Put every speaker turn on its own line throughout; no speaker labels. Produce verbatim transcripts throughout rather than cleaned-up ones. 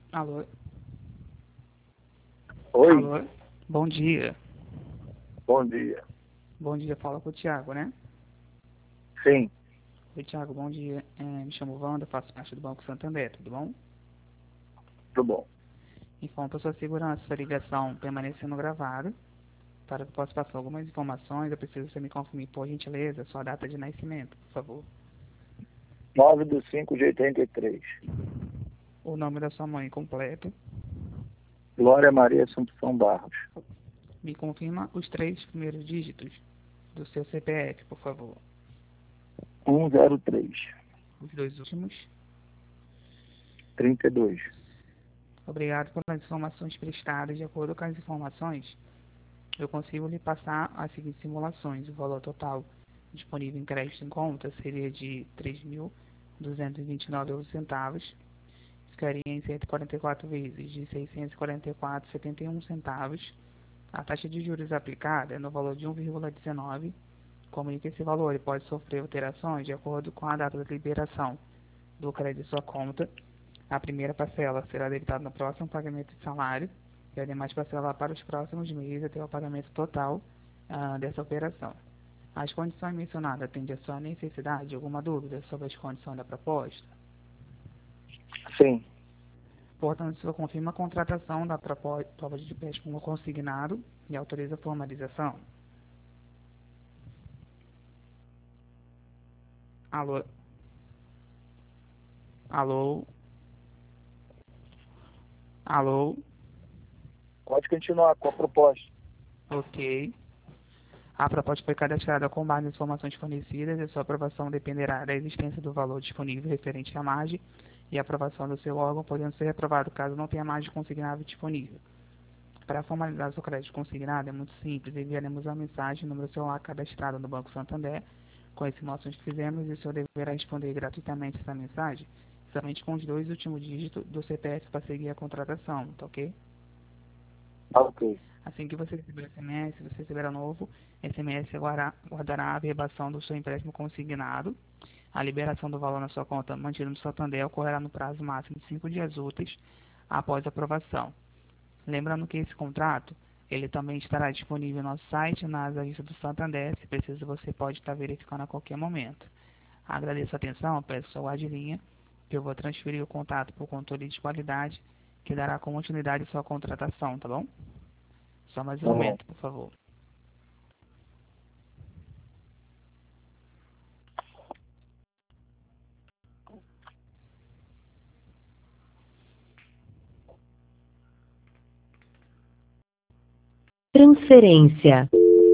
Alô?
Oi,
Alô? Bom dia.
bom dia.
Bom dia, fala com o Thiago, né?
Sim,
Oi, Thiago, bom dia. É, me chamo Wanda, faço parte do Banco Santander, tudo bom?
tudo bom.
Informo para sua segurança, sua ligação permanecendo gravada. Para que eu possa passar algumas informações, eu preciso que você me confirme, por gentileza, sua data de nascimento, por favor.
nove de cinco de oitenta e três.
O nome da sua mãe completo.
Glória Maria Assumpção Barros.
Me confirma os três primeiros dígitos do seu C P F, por favor.
cento e três,
Os dois últimos.
trinta e dois.
Obrigado pelas informações prestadas. De acordo com as informações, eu consigo lhe passar as seguintes simulações. O valor total disponível em crédito em conta seria de três mil duzentos e vinte e nove centavos. Ficaria em cento e quarenta e quatro vezes de seiscentos e quarenta e quatro vírgula setenta e um centavos. A taxa de juros aplicada é no valor de um vírgula dezenove. Comunique esse valor e pode sofrer alterações de acordo com a data da liberação do crédito em sua conta. A primeira parcela será debitada no próximo pagamento de salário e a demais parcela para os próximos meses até o pagamento total ah, dessa operação. As condições mencionadas atendem à sua necessidade? Alguma dúvida sobre as condições da proposta?
Sim,
Portanto, se confirma a contratação da proposta de empréstimo consignado e autoriza a formalização. Alô? Alô? Alô?
pode continuar com a proposta.
Ok. A proposta foi cadastrada com base nas informações fornecidas e sua aprovação dependerá da existência do valor disponível referente à margem e a aprovação do seu órgão, podendo ser reprovado caso não tenha margem consignável disponível. Para formalizar seu crédito consignado é muito simples, enviaremos uma mensagem no número celular cadastrado no Banco Santander com as simulações que fizemos e o senhor deverá responder gratuitamente essa mensagem somente com os dois últimos dígitos do C P F para seguir a contratação, tá ok?
Ah, ok.
Assim que você receber o S M S, você receberá novo S M S guardará, guardará a averbação do seu empréstimo consignado. A liberação do valor na sua conta mantida no Santander ocorrerá no prazo máximo de cinco dias úteis após a aprovação. Lembrando que esse contrato, ele também estará disponível no nosso site, nas agências do Santander. Se precisa, você pode estar verificando a qualquer momento. Agradeço a atenção, peço sua guarde linha, que eu vou transferir o contato para o controle de qualidade, que dará continuidade à sua contratação, tá bom? Só mais um
Tá bom.
momento, por favor.
Transferência.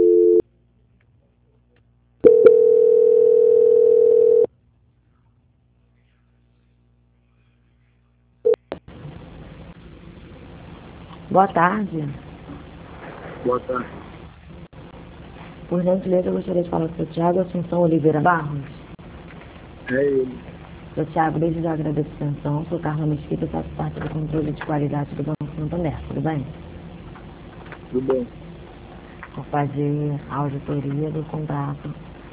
Boa tarde.
Boa tarde.
Por gentileza, eu gostaria de falar com o seu Thiago Assunção Oliveira Barros.
É ele.
Seu Thiago, desde já agradeço a atenção. Sou Carla Mesquita, faço parte do controle de qualidade do Banco Santander. Tudo bem?
Tudo bem.
Vou fazer a auditoria do contrato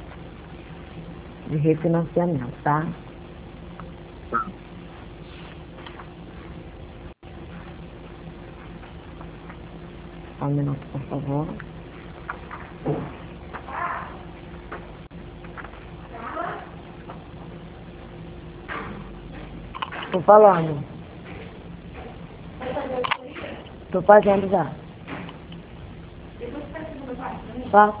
de refinanciamento, tá?
Tá.
Só um minuto, por favor. Tô falando. Tô fazendo já. Tá?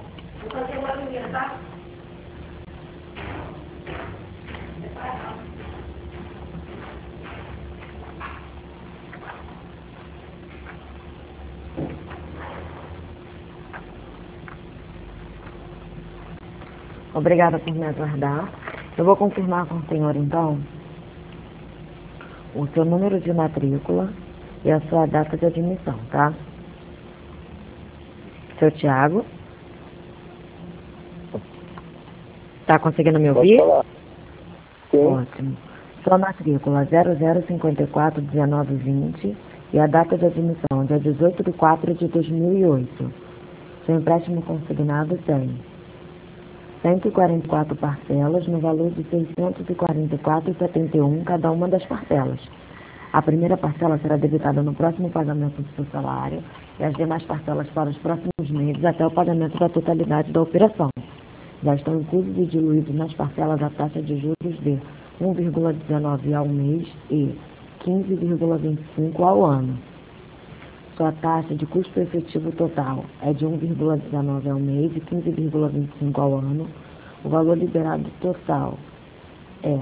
Obrigada por me aguardar. Eu vou confirmar com o senhor, então, o seu número de matrícula e a sua data de admissão, tá? Seu Thiago? Tá conseguindo me
Pode
ouvir?
falar. Sim.
Ótimo. Sua matrícula zero zero cinquenta e quatro dezenove vinte e a data de admissão dia dezoito de quatro de dois mil e oito. Seu empréstimo consignado tem cento e quarenta e quatro parcelas no valor de seiscentos e quarenta e quatro vírgula setenta e um cada uma das parcelas. A primeira parcela será debitada no próximo pagamento do seu salário e as demais parcelas para os próximos meses até o pagamento da totalidade da operação. Já estão inclusos e diluídos nas parcelas a taxa de juros de um vírgula dezenove ao mês e quinze vírgula vinte e cinco ao ano. Sua taxa de custo efetivo total é de um vírgula dezenove ao mês e quinze vírgula vinte e cinco ao ano. O valor liberado total é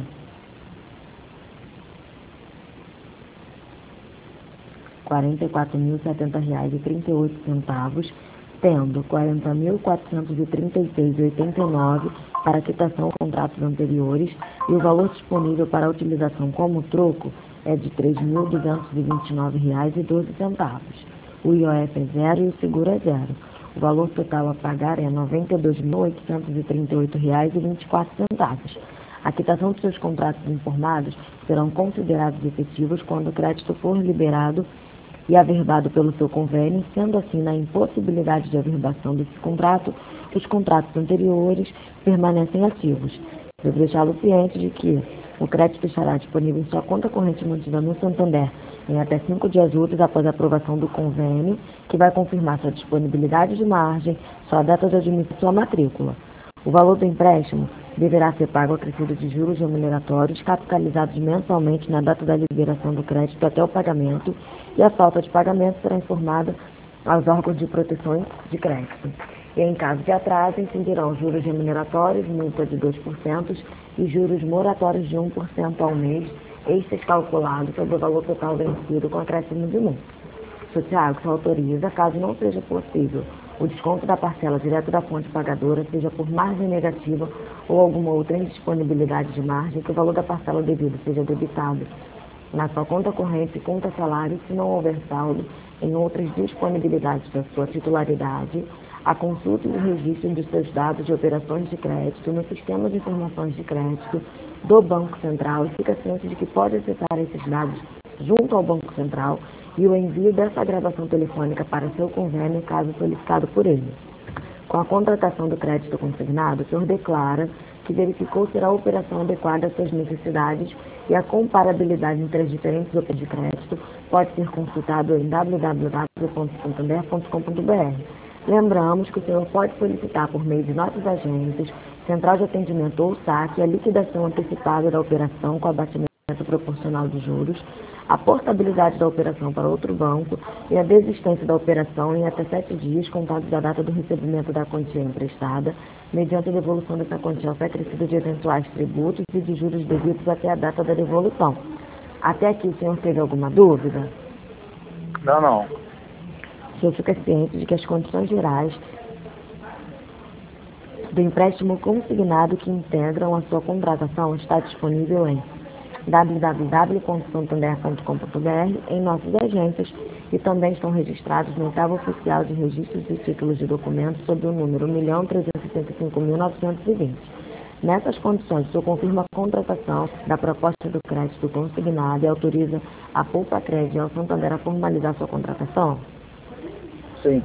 quarenta e quatro mil e setenta reais e trinta e oito centavos, tendo quarenta mil quatrocentos e trinta e seis reais e oitenta e nove centavos para quitação de contratos anteriores e o valor disponível para utilização como troco é de três mil duzentos e vinte e nove reais e doze centavos. O I O F é zero e o seguro é zero. O valor total a pagar é noventa e dois mil oitocentos e trinta e oito reais e vinte e quatro centavos. A quitação de seus contratos informados serão considerados efetivos quando o crédito for liberado e averbado pelo seu convênio, sendo assim, na impossibilidade de averbação desse contrato, os contratos anteriores permanecem ativos. Devo deixá-lo ciente de que o crédito estará disponível em sua conta corrente mantida no Santander em até cinco dias úteis após a aprovação do convênio, que vai confirmar sua disponibilidade de margem, sua data de admissão e sua matrícula. O valor do empréstimo deverá ser pago acrescido de juros remuneratórios capitalizados mensalmente na data da liberação do crédito até o pagamento, e a falta de pagamento será informada aos órgãos de proteção de crédito. E em caso de atraso, incidirão juros remuneratórios, multa de dois por cento e juros moratórios de um por cento ao mês, extras calculados sobre o valor total vencido com acréscimo de multa. O Tiago só autoriza, caso não seja possível, o desconto da parcela direto da fonte pagadora, seja por margem negativa ou alguma outra indisponibilidade de margem, que o valor da parcela devida seja debitado na sua conta corrente e conta salário, se não houver saldo em outras disponibilidades da sua titularidade, a consulta e o registro dos seus dados de operações de crédito no sistema de informações de crédito do Banco Central e fica ciente de que pode acessar esses dados junto ao Banco Central e o envio dessa gravação telefônica para seu convênio, caso solicitado por ele. Com a contratação do crédito consignado, o senhor declara que verificou ser a operação adequada às suas necessidades e a comparabilidade entre as diferentes opções de crédito pode ser consultado em w w w ponto santander ponto com ponto b r. Lembramos que o senhor pode solicitar por meio de nossas agências, central de atendimento ou saque, a liquidação antecipada da operação com abatimento proporcional de juros, a portabilidade da operação para outro banco e a desistência da operação em até sete dias contados da data do recebimento da quantia emprestada, mediante a devolução dessa quantia ao fé acrescido de eventuais tributos e de juros devidos até a data da devolução. Até aqui, o senhor teve alguma dúvida?
Não, não.
O senhor fica ciente de que as condições gerais do empréstimo consignado que integram a sua contratação está disponível em w w w ponto santander ponto com ponto b r, em nossas agências, e também estão registrados no oitavo oficial de registros e títulos de documentos sob o número um milhão trezentos e sessenta e cinco mil novecentos e vinte. Nessas condições, o senhor confirma a contratação da proposta do crédito consignado e autoriza a Poupa Crédito e ao Santander a formalizar sua contratação?
Sim.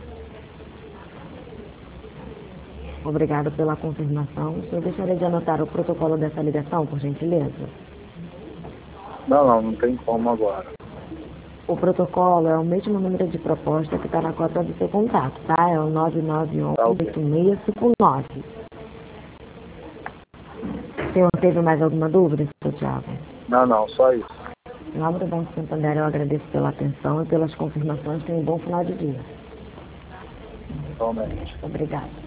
Obrigado pela confirmação. O senhor gostaria de anotar o protocolo dessa ligação, por gentileza?
Não, não, não tem como agora.
O protocolo é o mesmo número de proposta que está na cópia do seu contrato, tá? É o nove nove um oito seis cinco nove. O senhor teve mais alguma dúvida, senhor Thiago?
Não, não, só isso.
Em nome do Banco Santander, eu agradeço pela atenção e pelas confirmações. Tenha um bom final de dia.
Realmente.
Obrigada.